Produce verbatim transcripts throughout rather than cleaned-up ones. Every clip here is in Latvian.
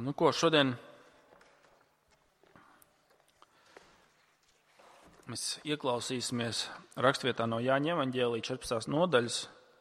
Nu, ko šodien mēs ieklausīsimies rakstvietā no Jāņa evaņģēlija četrpadsmitās nodaļas.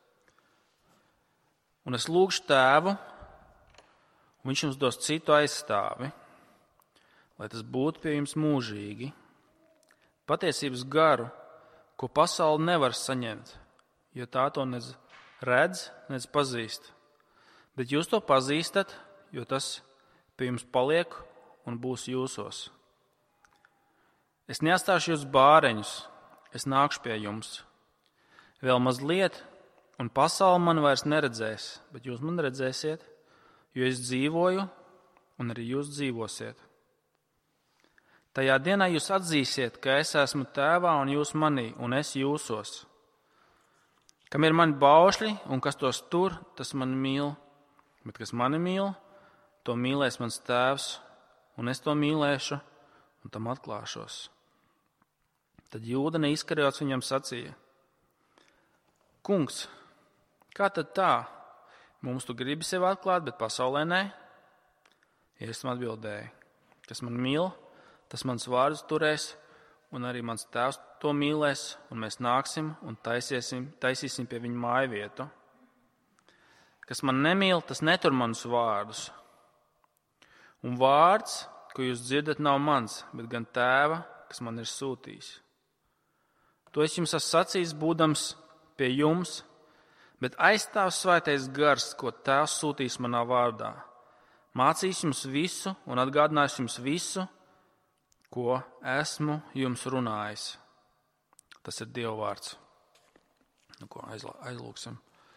Un es lūgšu Tēvu, un viņš jums dos citu aizstāvi, lai tas būtu pie jums mūžīgi. Patiesības garu, ko pasaule nevar saņemt, jo tā to nez redz, nez pazīst. Bet jūs to pazīstat, jo tas pie jums paliek un būs jūsos. Es neatstāšu jūs bāreņus, es nākšu pie jums. Vēl mazliet, un pasaule man vairs neredzēs, bet jūs man redzēsiet, jo es dzīvoju, un arī jūs dzīvosiet. Tajā dienā jūs atzīsiet, ka es esmu Tēvā un jūs manī, un es jūsos. Kam ir mani baušļi, un kas tos tur, tas mani mīl, bet kas mani mīl, to mīlēs mans Tēvs, un es to mīlēšu, un tam atklāšos. Tad Jūda neizkarjots viņam sacīja: Kungs, kā tad tā? Mums tu gribi sevi atklāt, bet pasaulē nē? Jēzus atbildēja: Kas man mīl, tas mans vārdus turēs, un arī mans Tēvs to mīlēs, un mēs nāksim un taisīsim, taisīsim pie viņa māju vietu. Kas man nemīl, tas netur manus vārdus. Un vārds, ko jūs dzirdat, nav mans, bet gan Tēva, kas man ir sūtījis. To es jums esmu sacījis, būdams pie jums, bet aizstāvs Svētais Gars, ko Tēvs sūtīs manā vārdā. Mācīs jums visu un atgādinās jums visu, ko esmu jums runājis. Tas ir Dieva vārds. Nu, ko aizlūksim.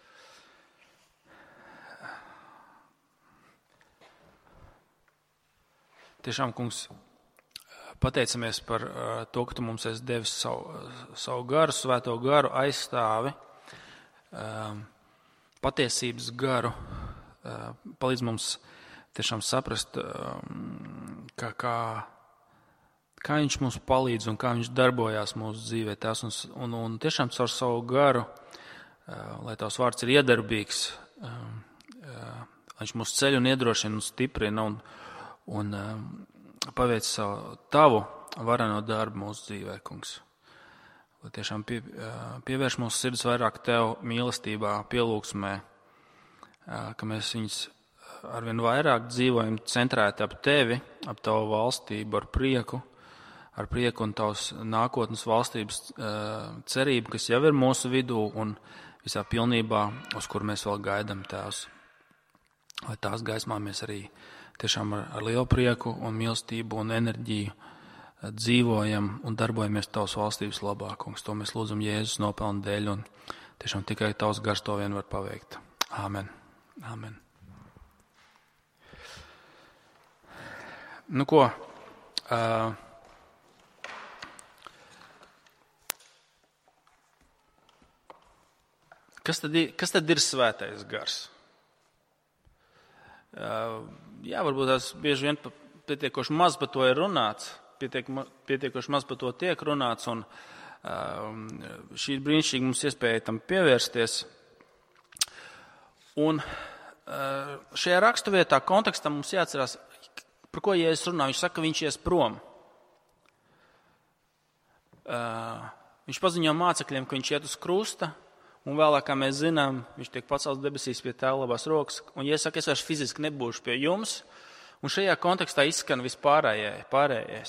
Tiešām, Kungs, pateicamies par to, ka tu mums esi devis savu, savu garu, svēto garu, aizstāvi, patiesības garu. Palīdz mums tiešām saprast, kā, kā, kā viņš mums palīdz un kā viņš darbojās mūsu dzīvē. Tās un, un, un tiešām caur savu garu, lai tavs vārds ir iedarbīgs, viņš mūs ceļ un iedrošina un stiprina un, un paveic savu tavu vareno darbu mūsu dzīvē, Kungs. Lai tiešām pie, pievērš mūsu sirds vairāk tev mīlestībā, pielūgsmē, ka mēs viņus arvien vairāk dzīvojam centrēti ap tevi, ap tavu valstību, ar prieku, ar prieku un tavas nākotnes valstības cerību, kas jau ir mūsu vidū un visā pilnībā, uz kur mēs vēl gaidām, Tēvs. Lai tās gaismā mēs arī tiešām ar, ar lielu prieku un mīlestību un enerģiju dzīvojam un darbojamies tavas valstības labā, Kungs. To mēs lūdzam Jēzus nopelnu dēļ un tiešām tikai tavs gars to vien var paveikt. Āmen. Āmen. Nu ko, uh, kas tad ir, kas tad ir svētais gars? Uh, jā, varbūt tās bieži vien pietiekoši maz par to ir runāts, pietiek, pietiekoši maz par to tiek runāts, un uh, šī ir brīnišķīgi mums iespēja tam pievērsties. Un uh, šajā raksturvietā kontekstā mums jāatcerās, par ko Jēzus runā. Viņš saka, ka viņš ies prom. Uh, viņš paziņo mācekļiem, ka viņš iet uz krusta, un vēlāk, kā mēs zinām, viņš tiek pacelts debesīs pie Tēva labās rokas, un Jēzus saka, es vairs fiziski nebūšu pie jums, un šajā kontekstā izskan vispārējais.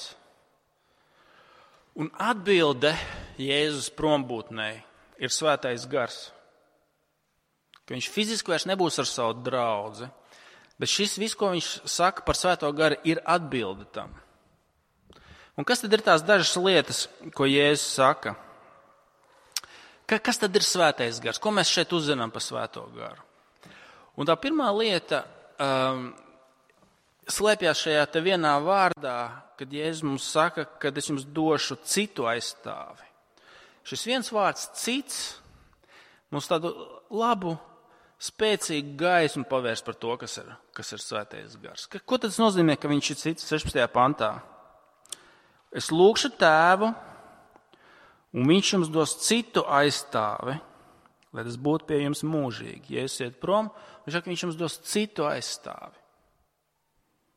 Un atbilde Jēzus prombūtnei ir svētais gars, ka viņš fiziski vairs nebūs ar savu draudzi, bet šis viss, ko viņš saka par svēto garu, ir atbilde tam. Un kas tad ir tās dažas lietas, ko Jēzus saka? Kas tad ir svētais gars? Ko mēs šeit uzzinām par svēto garu? Un tā pirmā lieta um, slēpjas šajā te vienā vārdā, kad Jēzus mums saka, ka es jums došu citu aizstāvi. Šis viens vārds cits mums tādu labu, spēcīgu gaismu pavērs par to, kas ir, kas ir svētais gars. Ko tad tas nozīmē, ka viņš ir cits sešpadsmitajā pantā? Es lūgšu Tēvu, un viņš jums dos citu aizstāvi, lai tas būtu pie jums mūžīgi. Ja jūs iet prom, viņš saka, viņš jums dos citu aizstāvi.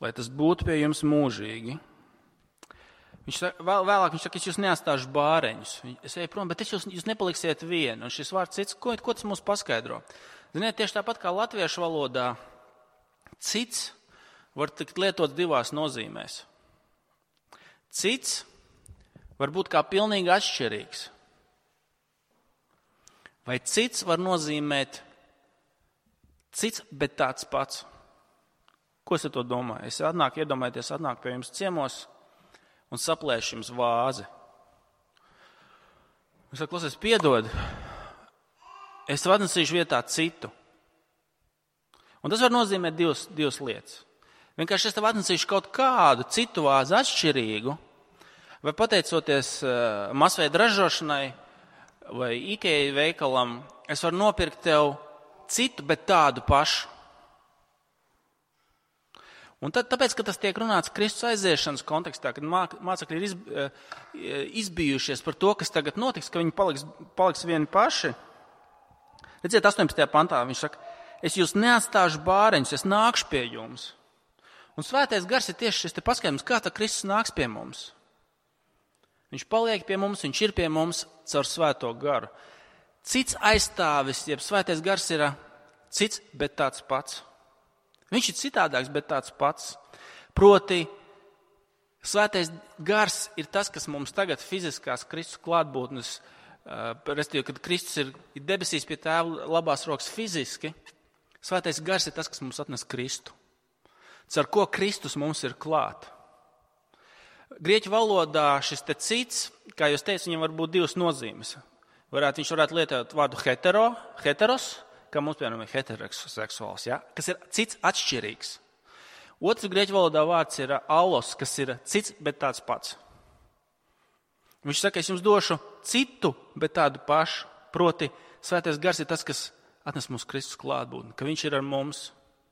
lai tas būtu pie jums mūžīgi. Viņš saka, vēl, vēlāk viņš saka, es jūs neatstāšu bāreņus. Es eju prom, bet es jūs, jūs nepaliksiet vieni. Un šis vārds cits, ko, ko tas mums paskaidro? Ziniet, tieši tāpat kā latviešu valodā, cits var tikt lietots divās nozīmēs. Cits var būt kā pilnīgi atšķirīgs. Vai cits var nozīmēt cits, bet tāds pats. Ko es ar to domāju? Es atnāku, iedomājieties, atnāku pie jums ciemos un saplēšu jums vāzi. Es saku, klausies, piedod, es tev atnesīšu vietā citu. Un tas var nozīmēt divas, divas lietas. Vienkārši es tev atnesīšu kaut kādu citu vāzi atšķirīgu, vai pateicoties uh, masveida ražošanai vai IKEA veikalam, es varu nopirkt tev citu, bet tādu pašu. Un tad, tāpēc, ka tas tiek runāts Kristus aiziešanas kontekstā, kad mācekļi ir iz, izbijušies par to, kas tagad notiks, ka viņi paliks, paliks vieni paši. Redziet, astoņpadsmitajā pantā viņš saka, es jūs neatstāšu bāreņus, es nākšu pie jums. Un svētais gars ir tieši šis te paskaidrojums, kā tā Kristus nāks pie mums. Viņš paliek pie mums, viņš ir pie mums caur svēto garu. Cits aizstāvis, jeb svētais gars ir cits, bet tāds pats. Viņš ir citādāks, bet tāds pats. Proti, svētais gars ir tas, kas mums tagad fiziskās Kristus klātbūtnes, uh, restīvi, kad Kristus ir, ir debesīs pie tēva labās rokas fiziski, svētais gars ir tas, kas mums atnes Kristu. Caur ko Kristus mums ir klāt. Grieķu valodā šis te cits, kā jūs teicat, viņam var būt divas nozīmes. Varētu, viņš varētu lietot vārdu hetero, heteros, kā mums, piemēram, ir heteroseksuāls, ja? Kas ir cits atšķirīgs. Otrs grieķu valodā vārds ir allos, kas ir cits, bet tāds pats. Viņš saka, es jums došu citu, bet tādu pašu. Proti, svētais gars ir tas, kas atnes mums Kristus klātbūtni, ka viņš ir ar mums.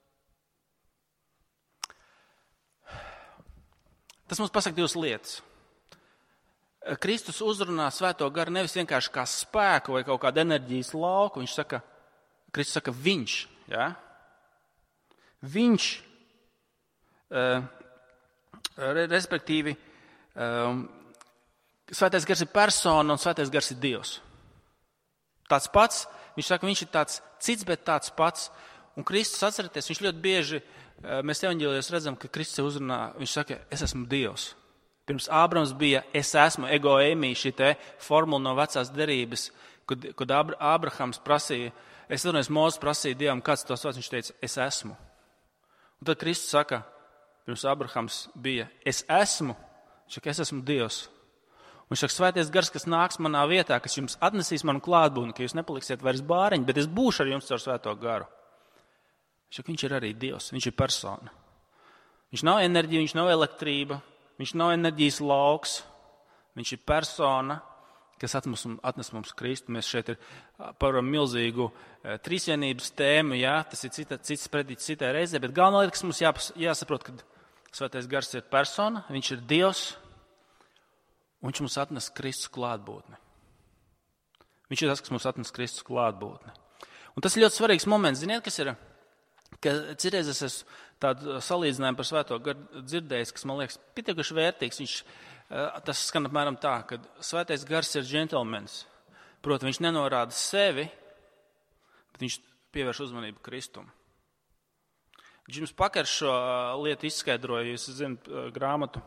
Tas mums pasaka divas lietas. Kristus uzrunā svēto garu nevis vienkārši kā spēku vai kaut kādu enerģijas lauku. Viņš saka, Kristus saka, viņš, ja? Viņš, uh, respektīvi, um, svētais gars ir persona un svētais gars ir Dievs. Tāds pats, viņš saka, viņš ir tāds cits, bet tāds pats. Un Kristus, atcerieties, viņš ļoti bieži, uh, mēs evaņģēlijos redzam, ka Kristus uzrunā, viņš saka, es esmu Dievs. Pirms Ābrams bija, es esmu, ego eimī, šī te formula no vecās derības, kad, kad Ābrahams prasīja, es domāju, Mūzes prasīja Dievam, kāds tos vārds, viņš teica, es esmu. Un tad Kristus saka, pirms Ābrahams bija, es esmu, viņš saka, es esmu Dievs. Un viņš saka, svētais gars, kas nāks manā vietā, kas jums atnesīs manu klātbūtni, ka jūs nepaliksiet vairs bāriņi, bet es būšu ar jums caur svēto garu. Viņš saka, viņš ir arī Dievs, viņš ir persona. Viņš nav enerģija, viņš nav elektrība, viņš nav enerģijas lauks, viņš ir persona, kas atnes, atnes mums Kristu. Mēs šeit ir par milzīgu e, trīsvienības tēmu, jā, tas ir cita, cits predīts citai reizē, bet galvenā lieta, kas mums jāpas, jāsaprot, ka svētais gars ir persona, viņš ir Dievs, un viņš mums atnes Kristus klātbūtni. Viņš ir tas, kas mums atnes Kristus klātbūtni. Un tas ir ļoti svarīgs moments. Ziniet, kas ir, ka citreiz es esmu tādu salīdzinājumu par svēto garu dzirdējis, kas man liekas pietiekuši vērtīgs. Viņš, tas skan apmēram tā, ka svētais gars ir džentelmenis. Proti, viņš nenorāda sevi, bet viņš pievērš uzmanību Kristum. Džims Pakers šo lietu izskaidroja, jūs zināt grāmatu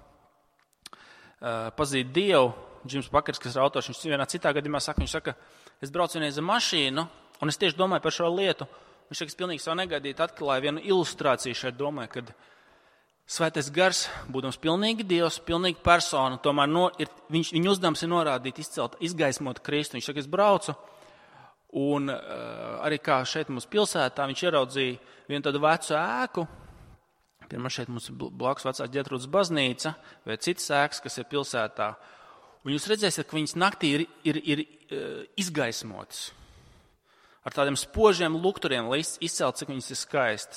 Pazīt Dievu. Džims Pakers, kas ir autors, viņš vienā citā gadījumā saka, viņš saka, es braucu vienreiz ar mašīnu, un es tieši domāju par šo lietu. Viņš saka, es pilnīgi savu negaidīti atklāju vienu ilustrāciju šeit domāju, kad svētais gars, būdams pilnīgi Dievs, pilnīgi persona, tomēr no, ir, viņš, viņa uzdevums ir norādīt, izcelt, izgaismot Kristu. Viņš saka, es braucu, un uh, arī kā šeit mums pilsētā, viņš ieraudzīja vienu tādu vecu ēku. Pirmā šeit mums ir blakus vecā Ģetrūdas baznīca, vai citas ēkas, kas ir pilsētā. Un jūs redzēsiet, ka viņas naktī ir, ir, ir uh, izgaismotas. Ar tādiem spožiem lukturiem, lai izcelt, cik viņas ir skaistas.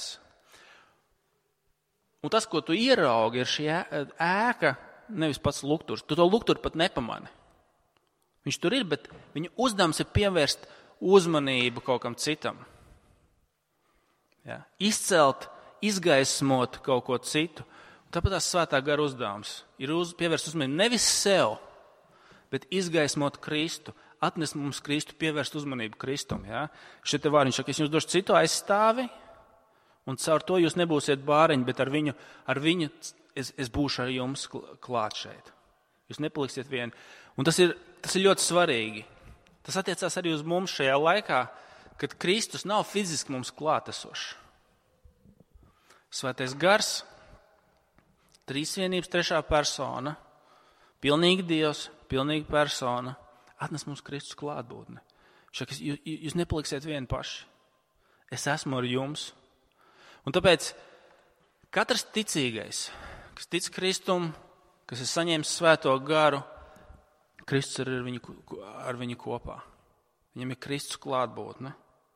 Un tas, ko tu ieraugi, ir šī ēka, nevis pats lukturs. Tu to lukturu pat nepamani. Viņš tur ir, bet viņa uzdevums ir pievērst uzmanību kaut kam citam. Ja? Izcelt, izgaismot kaut ko citu. Tāpēc tās svētā gara uzdevums ir uz, pievērst uzmanību nevis sev, bet izgaismot Kristu, atnest mums Kristu, pievērst uzmanību Kristum. Ja? Šie te vārdi, viņš saka, es jums došu citu aizstāvi, un caur to jūs nebūsiet bāreņi, bet ar viņu, ar viņu es, es būšu ar jums klāt šeit. Jūs nepaliksiet vieni. Un tas ir, tas ir ļoti svarīgi. Tas attiecās arī uz mums šajā laikā, kad Kristus nav fiziski mums klātesošs. Svētais gars, trīsvienības trešā persona, pilnīgi Dievs, pilnīgi persona, atnes mums Kristus klātbūtni. Šak, jūs, jūs nepaliksiet vieni paši. Es esmu ar jums. Un tāpēc katrs ticīgais, kas tic Kristum, kas ir saņēmis svēto garu, Kristus ir ar viņu, ar viņu kopā. Viņam ir Kristus klātbūtne.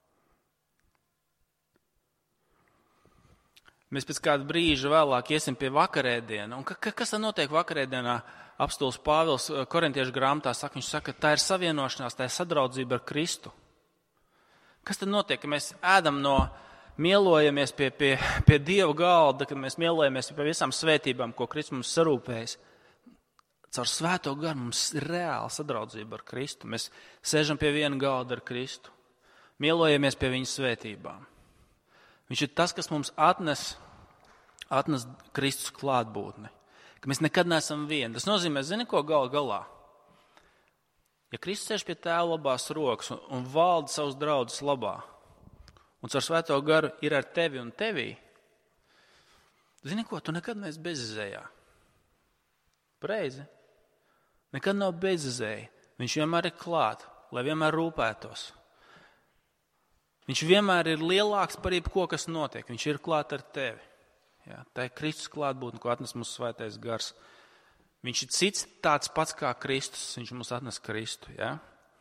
Mēs pēc kāda brīža vēlāk iesim pie vakarēdiena. Un ka, kas tad notiek vakarēdienā? Apostuls Pāvils Korintiešu grāmatā saka, viņš saka, tā ir savienošanās, tā ir sadraudzība ar Kristu. Kas tad notiek, ka mēs ēdam no, mielojamies pie, pie, pie Dieva galda, kad mēs mielojamies pie visām svētībām, ko Kristus mums sarūpējis? Caur svēto garu mums ir reāla sadraudzība ar Kristu. Mēs sēžam pie viena galda ar Kristu. Mielojamies pie viņa svētībām. Viņš ir tas, kas mums atnes, atnes Kristus klātbūtni. Ka mēs nekad neesam vieni. Tas nozīmē, zini, ko gal galā? Ja Kristus sēž pie tēva labās rokas un, un valda savus draudus labā, un caur svēto garu ir ar tevi un tevī, zini ko, tu nekad neesi bezizējā. Pareizi. Nekad nav bezizēja. Viņš vienmēr ir klāt, lai vienmēr rūpētos. Viņš vienmēr ir lielāks par jebko, kas notiek. Viņš ir klāt ar tevi. Ja, tā ir Kristus klātbūtne, ko atnes mums svētais gars. Viņš ir cits tāds pats kā Kristus. Viņš mums atnes Kristu. Ja.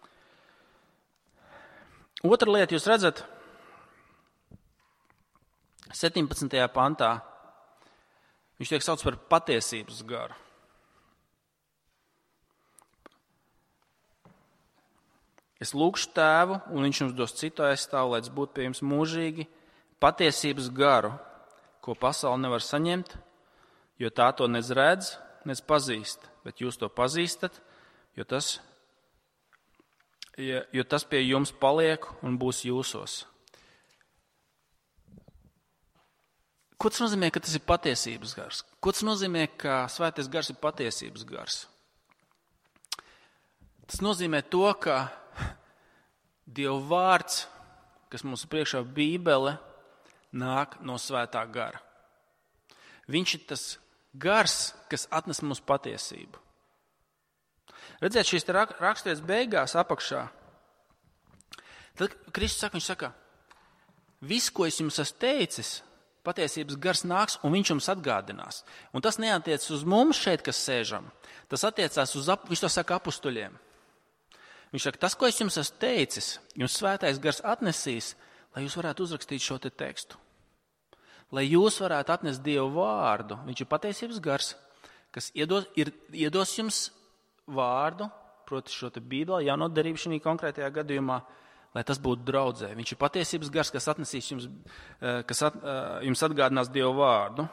Otra lieta, jūs redzat, septiņpadsmitajā pantā, viņš tiek sauc par patiesības garu. Es lūgšu tēvu, un viņš jums dos citu aizstāvu, lai tas būtu pie jums mūžīgi, patiesības garu, ko pasaule nevar saņemt, jo tā to nec redz, nec pazīst, bet jūs to pazīstat, jo tas, jo tas pie jums paliek un būs jūsos. Ko tas nozīmē, ka tas ir patiesības gars? Ko tas nozīmē, ka svētais gars ir patiesības gars? Tas nozīmē to, ka Dieva vārds, kas mums priekšā Bībele, nāk no svētā gara. Viņš ir tas gars, kas atnes mums patiesību. Redziet, šīs raksturietas beigās apakšā. Tad Kristus saka, viņš saka, viss, ko es jums esmu teicis, patiesības gars nāks un viņš jums atgādinās. Un tas neatiecas uz mums šeit, kas sēžam. Tas attiecās uz, viņš to saka apustuļiem. Viņš saka, tas, ko es jums esmu teicis, jums svētais gars atnesīs, lai jūs varētu uzrakstīt šo te tekstu. Lai jūs varētu atnest Dievu vārdu. Viņš ir patiesības gars, kas iedos, ir, iedos jums vārdu, proti šo te Bībeli, jauno derību šī konkrētajā gadījumā, lai tas būtu draudzē. Viņš ir patiesības gars, kas atnesīs jums, kas at, jums atgādinās Dievu vārdu.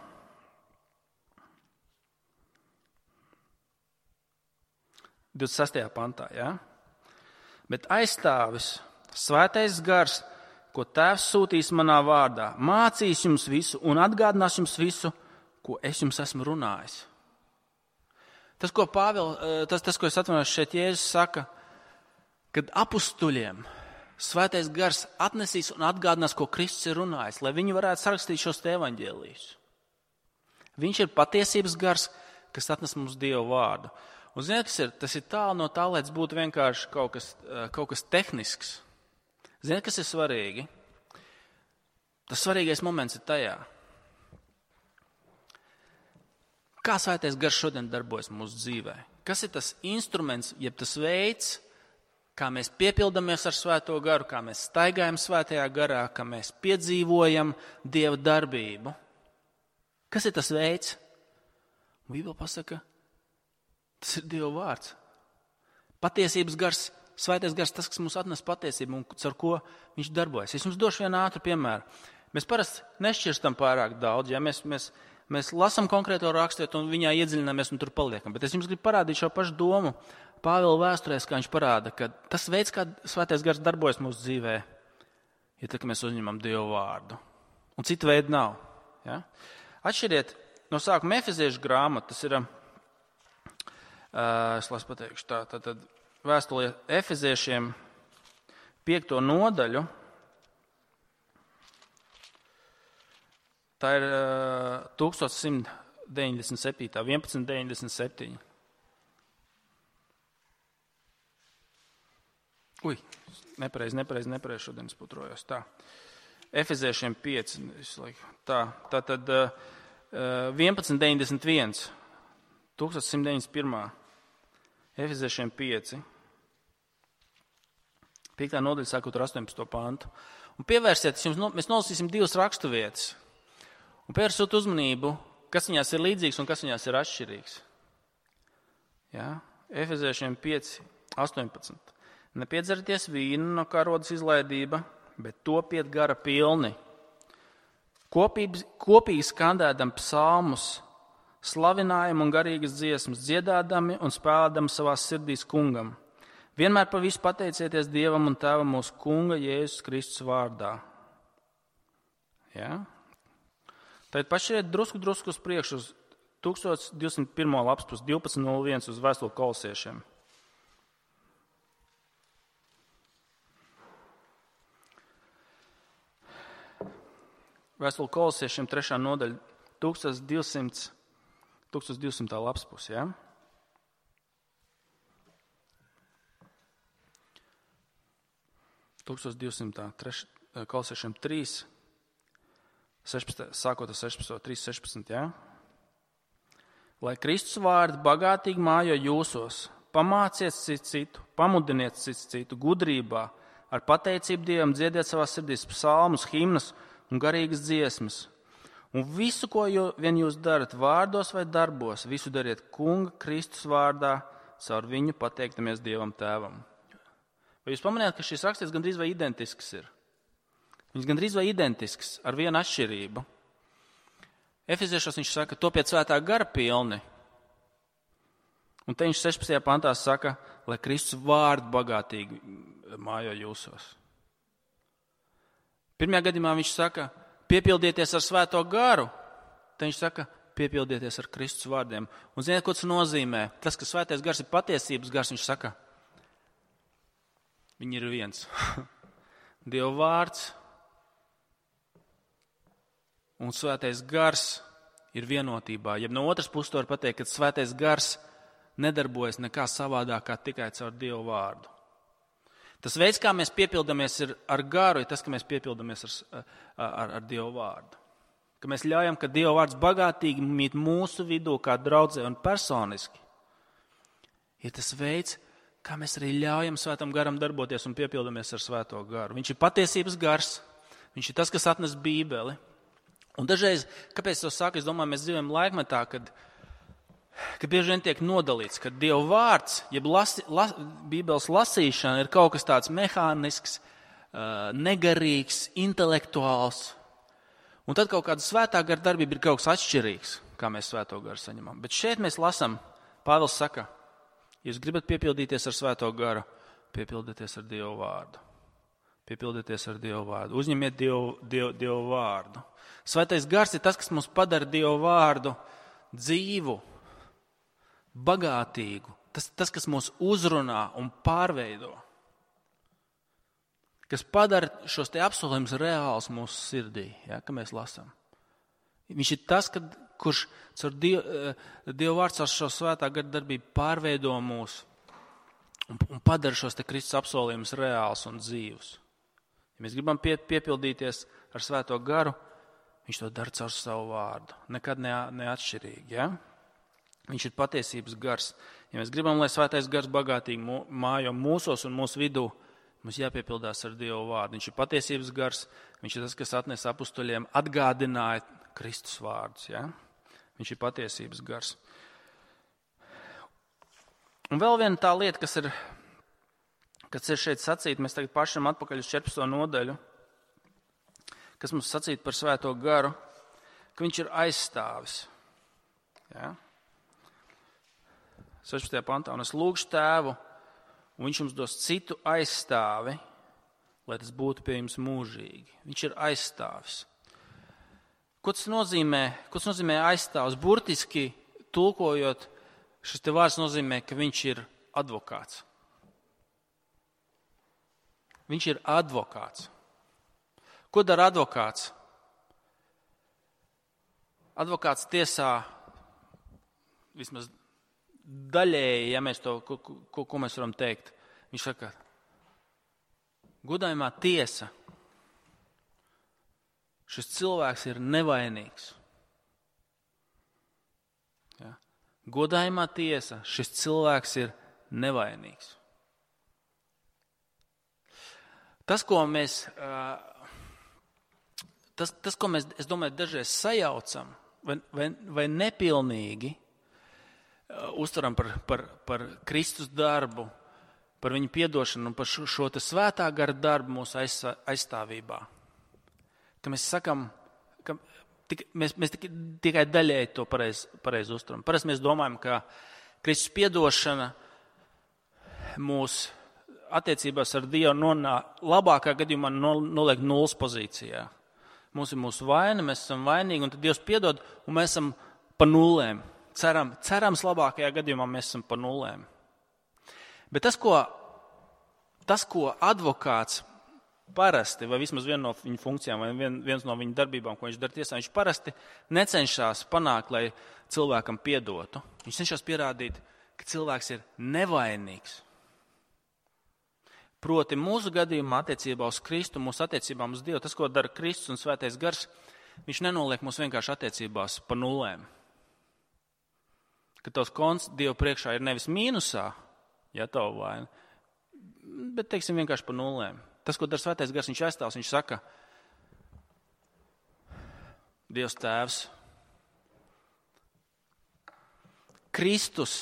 divdesmit sestajā pantā, jā? Ja? Bet aizstāvis, svētais gars, ko tēvs sūtīs manā vārdā, mācīs jums visu un atgādinās jums visu, ko es jums esmu runājis. Tas, ko Pāvils, tas, tas, ko es atvainojos šeit, Jēzus saka, kad apustuļiem svētais gars atnesīs un atgādinās, ko Kristus ir runājis, lai viņi varētu sarakstīt šos te evaņģēlijus. Viņš ir patiesības gars, kas atnes mums Dievu vārdu. Un ziniet, kas ir? Tas ir tālu no tā, lai tas būtu vienkārši kaut kas, kaut kas tehnisks. Ziniet, kas ir svarīgi? Tas svarīgais moments ir tajā. Kā svētais gars šodien darbojas mūsu dzīvē? Kas ir tas instruments, jeb tas veids, kā mēs piepildamies ar svēto garu, kā mēs staigājam svētajā garā, kā mēs piedzīvojam Dieva darbību? Kas ir tas veids? Bībele pasaka, tas ir Dieva vārds. Patiesības gars, svētais gars, tas, kas mums atnes patiesību un ar ko viņš darbojas. Es jums došu vienu ātru piemēru. Mēs parasti nešķirstam pārāk daudz, ja mēs, mēs, mēs lasam konkrēto rakstietu un viņā iedziļināmies un tur paliekam. Bet es jums gribu parādīt šo pašu domu Pāvila vēsturēs, kā viņš parāda, ka tas veids, kā Svētais Gars darbojas mūsu dzīvē, ir tad, ka mēs uzņemam Dievu vārdu. Un citu veidu nav. Ja? Atšķiriet no sākuma Efeziešu grāmatu, tas ir, uh, es lasu pateikšu tā, tad, tad vēstulē Efeziešiem piekto nodaļu. Tā ir uh, tukstot simt deviņdesmit septiņi, vienpadsmit deviņdesmit septiņi. Ui, nepareizi, nepareizi, nepareizi šodien es putrojos. Tā. Efeziešiem pieci. Tā, tā tad uh, vienpadsmit deviņdesmit viens. tukstot simt deviņdesmit pirmā. Efeziešiem pieci. Piektā nodaļa sākot ar astoņpadsmito pantu. Un pievērsieties, jums, no, mēs nolasīsim divas rakstu vietas. Un pievērsot uzmanību, kas viņās ir līdzīgs un kas viņās ir atšķirīgs. Ja? Efeziešiem pieci, astoņpadsmit. Nepiedzerieties vīnu, no kā rodas izlaidība, bet topiet gara pilni. Kopīgi, kopīgi skandēdam psalmus, slavinājumu un garīgas dziesmas, dziedādami un spēlēdami savās sirdīs kungam. Vienmēr par visu pateicieties Dievam un Tēvam mūsu kunga Jēzus Kristus vārdā. Ja? Tad pašķiriet drusku, drusku uz priekšu uz tūkstoš divsimt pirmo lapspus, divpadsmit nulle viens uz vēstuli Kolosiešiem. Vēstuli Kolosiešiem trešā nodaļa, tūkstoš divsimt lapspus, ja? tūkstoš divsimt, Kolosiešiem trīs, sešpadsmit, sākot ar sešpadsmito, trīs sešpadsmit, ja? Lai Kristus vārdi bagātīgi mājo jūsos, pamāciet citu citu, pamudiniet citu citu gudrībā, ar pateicību Dievam dziediet savās sirdīs psalmus, himnas un garīgas dziesmas. Un visu, ko jū, vien jūs darat vārdos vai darbos, visu dariet kunga Kristus vārdā, caur viņu pateiktamies Dievam Tēvam. Vai jūs pamanījāt, ka šis raksts gandrīz vai identisks ir? Viņš gandrīz vai identisks ar vienu atšķirību. Efeziešos viņš saka, topiet svētā gara pilni. Un te viņš sešpadsmitajā pantā saka, lai Kristus vārdu bagātīgi mājo jūsos. Pirmajā gadījumā viņš saka, piepildieties ar svēto garu. Te viņš saka, piepildieties ar Kristus vārdiem. Un ziniet, ko tas nozīmē? Tas, ka svētais gars ir patiesības gars, viņš saka, viņi ir viens. Dieva vārds un svētais gars ir vienotībā. Ja no otras puses to var pateikt, ka svētais gars nedarbojas nekā savādāk kā tikai caur Dieva vārdu. Tas veids, kā mēs piepildamies ar garu, ir tas, ka mēs piepildamies ar, ar, ar Dieva vārdu. Ka mēs ļaujam, ka Dieva vārds bagātīgi mīt mūsu vidū kā draudzē un personiski. Ir tas veids, kā mēs arī ļaujam svētam garam darboties un piepildamies ar svēto garu. Viņš ir patiesības gars, viņš ir tas, kas atnes Bībeli. Un dažreiz, kāpēc to saka, es domāju, mēs dzīvojam laikmetā, kad ka bieži vien tiek nodalīts, ka Dieva vārds, jeb lasi, las, Bībeles lasīšana ir kaut kas tāds mehānisks, negarīgs, intelektuāls. Un tad kaut kāda svētā gara darbība ir kaut kas atšķirīgs, kā mēs svēto garu saņemam. Bet šeit mēs lasam, Pāvils saka, ja jūs gribat piepildīties ar svēto garu, piepildieties ar Dieva vārdu. Piepildieties ar Dieva vārdu. Uzņemiet Dievu, Dievu, Dievu vārdu. Svētais gars ir tas, kas mums padara Dievu vārdu dzīvu, bagātīgu, tas, tas, kas mūs uzrunā un pārveido, kas padara šos te apsolījumus reāls mūsu sirdī, ja, ka mēs lasām. Viņš ir tas, kad, kurš caur Dievu, Dievu vārds ar šo svētā gara darbību pārveido mūs un, un padara šos te Kristus apsolījumus reāls un dzīvus. Ja mēs gribam pie, piepildīties ar svēto garu, viņš to dara caur savu vārdu, nekad ne, neatšķirīgi, ja? Viņš ir patiesības gars. Ja mēs gribam, lai svētais gars bagātīgi mājo mūsos un mūsu vidū, mums jāpiepildās ar Dievu vārdu. Viņš ir patiesības gars, viņš ir tas, kas atnes apustuļiem, atgādināja Kristus vārdus. Ja? Viņš ir patiesības gars. Un vēl viena tā lieta, kas ir, kas ir šeit sacīta, mēs tagad pašam atpakaļ uz četrpadsmito nodaļu, kas mums sacīt par Svēto garu, ka viņš ir aizstāvis. Ja? sešpadsmitajā pantā, un es lūgšu Tēvu, un viņš jums dos citu aizstāvi, lai tas būtu pie jums mūžīgi. Viņš ir aizstāvis. Ko tas nozīmē? Ko tas nozīmē aizstāvis? Burtiski tulkojot, šis te vārds nozīmē, ka viņš ir advokāts. Viņš ir advokāts. Ko dara advokāts? Advokāts tiesā, vismaz daļēji, ja mēs to, ko, ko, ko mēs varam teikt, viņš saka, godājumā tiesa, šis cilvēks ir nevainīgs. Ja? Godājumā tiesa, šis cilvēks ir nevainīgs. Tas, ko mēs, tas, tas, ko mēs, es domāju, dažreiz sajaucam vai, vai, vai nepilnīgi uztveram par, par, par Kristus darbu, par viņu piedošanu un par šo, šo te svētā gara darbu mūsu aizstāvībā. Ka mēs sakam, ka tik, mēs, mēs tik, tikai daļēji to pareizi pareiz uztveram. Parasti mēs domājam, ka Kristus piedošana mūs attiecībās ar Dievu nonā, labākā gadījumā noliek nulles pozīcijā. Mums ir mūsu vaina, mēs esam vainīgi, un tad Dievs piedod, un mēs esam pa nulēm. Ceram, cerams, labākajā gadījumā mēs esam pa nulēm. Bet tas, ko, tas, ko advokāts parasti, vai vismaz viena no viņa funkcijām, vai vien, viens no viņa darbībām, ko viņš dara tiesā, viņš parasti necenšas panākt, lai cilvēkam piedotu. Viņš cenšas pierādīt, ka cilvēks ir nevainīgs. Proti mūsu gadījumā attiecībā uz Kristu, mūsu attiecībām uz Dievu, tas, ko dara Kristus un Svētais Gars, viņš nenoliek mūs vienkārši attiecībās pa nulēm. Ka tavs konts Dievu priekšā ir nevis mīnusā, ja tavu vaina, bet, teiksim, vienkārši pa nulēm. Tas, ko dara Svētais Gars, viņš aizstāvs, viņš saka, Dievs Tēvs, Kristus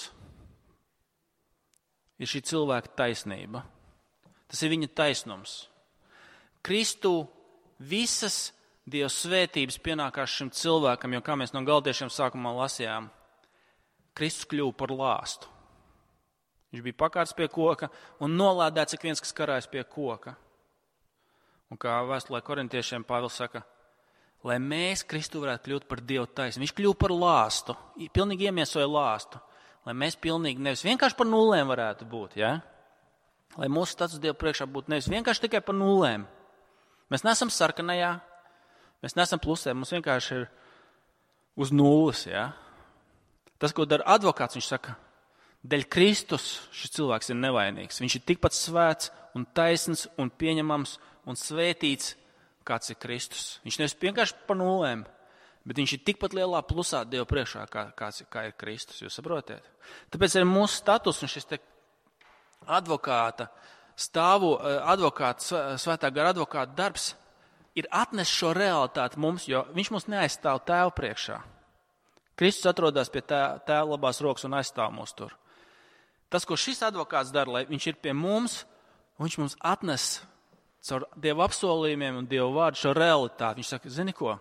ir šī cilvēka taisnība. Tas ir viņa taisnums. Kristu visas Dieva svētības pienākās šim cilvēkam, jo, kā mēs no galdiešiem sākumā lasījām, Kristus kļuva par lāstu. Viņš bija pakārts pie koka un nolādēts ik viens, kas karājas pie koka. Un kā vēstulē korintiešiem Pāvils saka, lai mēs Kristu varētu kļūt par Dievu taisnību. Viņš kļuva par lāstu, pilnīgi iemiesoja lāstu, lai mēs pilnīgi nevis vienkārši par nulēm varētu būt, ja? Lai mūsu status Dievu priekšā būtu nevis vienkārši tikai par nulēm. Mēs neesam sarkanajā, mēs neesam plusē, mums vienkārši ir uz nulles. Ja? Tas, ko dara advokāts, viņš saka, dēļ Kristus šis cilvēks ir nevainīgs. Viņš ir tikpat svēts un taisns un pieņemams un svētīts, kāds ir Kristus. Viņš nevis vienkārši par nulēm, bet viņš ir tikpat lielā plusā Dievu priekšā, kā, kāds, kā ir Kristus. Jūs saprotiet? Tāpēc ir mūsu status un šis te advokāta stāvu, advokāta, Svētā gara advokāta darbs ir atnest šo realitāti mums, jo viņš mums neaizstāv Tēvu priekšā. Kristus atrodas pie Tēva labās rokas un aizstāv mūs tur. Tas, ko šis advokāts dara, lai viņš ir pie mums, viņš mums atnes caur Dieva apsolījumiem un Dieva vārdu šo realitāti. Viņš saka, zini ko?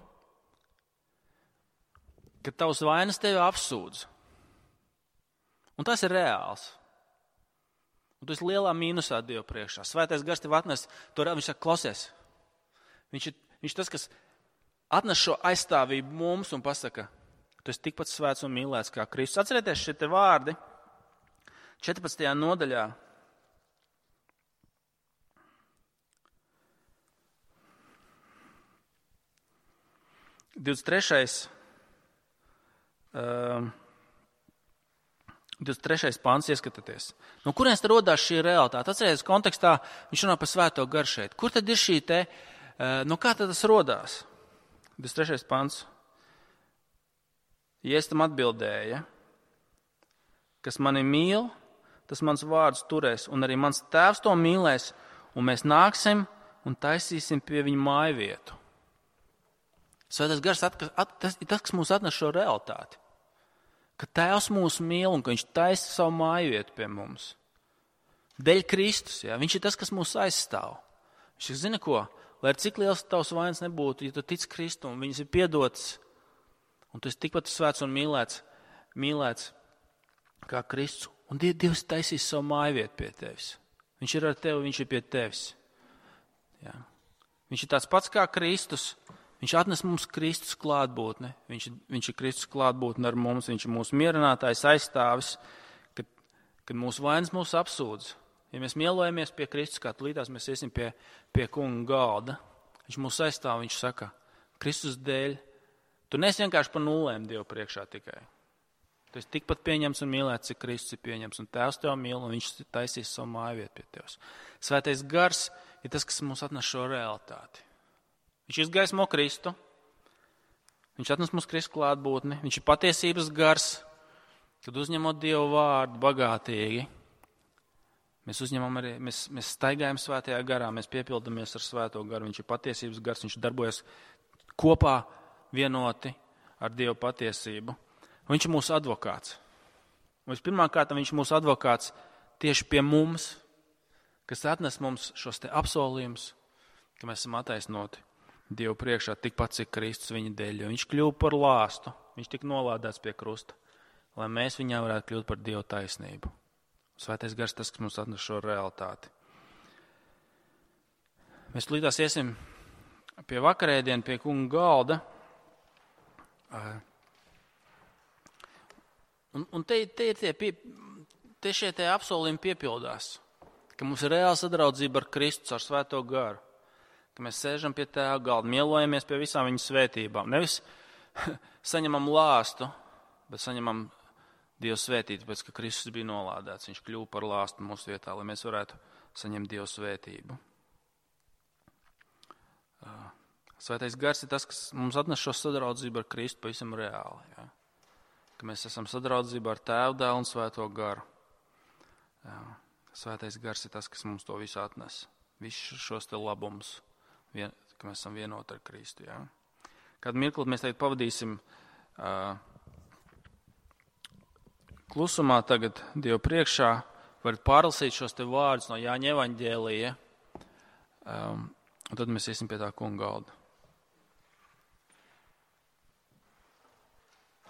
Ka tavs vainas tevi apsūdz. Un tas ir reāls. Un tu esi lielā mīnusā Dievu priekšā. Svētais Gars tev atnes, to viņš saka, klausies. Viņš ir, viņš tas, kas atnes šo aizstāvību mums un pasaka, tu esi tikpat svēts un mīlēts kā Kristus. Atcerieties šie te vārdi četrpadsmitajā nodaļā. divdesmit trešais Uh, divdesmit trešais pants, ieskatāties. No kurienes te rodās šī realitāte? Atcerieties, kontekstā viņš runā par Svēto garu šeit. Kur tad ir šī te, uh, no kā tad tas rodās? divdesmit trešais pants. Ja es tam atbildēja, kas mani mīl, tas mans vārds turēs, un arī mans tēvs to mīlēs, un mēs nāksim un taisīsim pie viņa māju vietu. Svētais Gars at, at, tas ir tas, kas mums atnes šo realitāti. Ka Tēvs mūs mīl un ka viņš taisa savu māju vietu pie mums. Dēļ Kristus, jā, viņš ir tas, kas mūs aizstāv. Viņš zina ko, lai cik liels tavs vainas nebūtu, ja tu tic Kristum, viņas ir piedotas, un tu esi tikpat svēts un mīlēts, mīlēts kā Kristus. Un Dievs taisīs savu mājvietu pie tevis. Viņš ir ar tevi, viņš ir pie tevis. Jā. Viņš ir tāds pats kā Kristus. Viņš atnes mums Kristus klātbūtni. Viņš, viņš ir Kristus klātbūtni ar mums. Viņš ir mūsu mierinātājs, aizstāvis, kad, kad mūsu vainas mūs apsūdz. Ja mēs mielojamies pie Kristus, kā līdās mēs iesim pie, pie kunga galda, viņš mūs aizstāv, viņš saka, Kristus dēļ, tu neesi vienkārši pa nulēm Dievu priekšā tikai. Tu esi tikpat pieņems un mīlēts, cik Kristus ir pieņems, un Tēvs tev mīl, un viņš taisīs savu mājvietu pie tevis. Svētais gars ir tas, kas mums atnes šo realitāti. Viņš izgaismo Kristu, viņš atnes mums Kristu klātbūtni, viņš ir patiesības gars, kad uzņemot Dievu vārdu bagātīgi, mēs uzņemam arī, mēs, mēs staigājam svētajā garā, mēs piepildamies ar svēto garu, viņš ir patiesības gars, viņš darbojas kopā vienoti ar Dievu patiesību. Viņš ir mūsu advokāts. Un vispirmkārt, viņš ir mūsu advokāts tieši pie mums, kas atnes mums šos te apsolījumus, ka mēs esam attaisnoti Dievu priekšā tikpat, cik Kristus viņa dēļ, jo viņš kļuva par lāstu, viņš tika nolādēts pie krusta, lai mēs viņā varētu kļūt par Dievu taisnību. Svētais gars tas, kas mums atnes šo realitāti. Mēs līdās iesim pie vakarēdienu, pie kunga galda. Un, un te, te ir tie, pie, te šie tie apsolījumi piepildās, ka mums ir reāla sadraudzība ar Kristu, ar svēto garu, ka mēs sēžam pie tēva galda, mielojamies pie visām viņa svētībām. Nevis saņemam lāstu, bet saņemam Dievu svētību, pēc ka Kristus bija nolādēts. Viņš kļuva par lāstu mūsu vietā, lai mēs varētu saņemt Dievu svētību. Svētais gars ir tas, kas mums atnes šo sadraudzību ar Kristu pavisam reāli. Ja? Ka mēs esam sadraudzībā ar Tēvu, Dēlu un Svēto garu. Jā. Svētais gars ir tas, kas mums to visu atnes. Visus šos te labumus, vien, ka mēs esam vienoti ar Kristu. Jā. Kādu mirkli mēs tagad pavadīsim uh, klusumā tagad Dievu priekšā, varat pārlasīt šos te vārdus no Jāņa evaņģēlija, um, un tad mēs iesim pie tā kunga galda.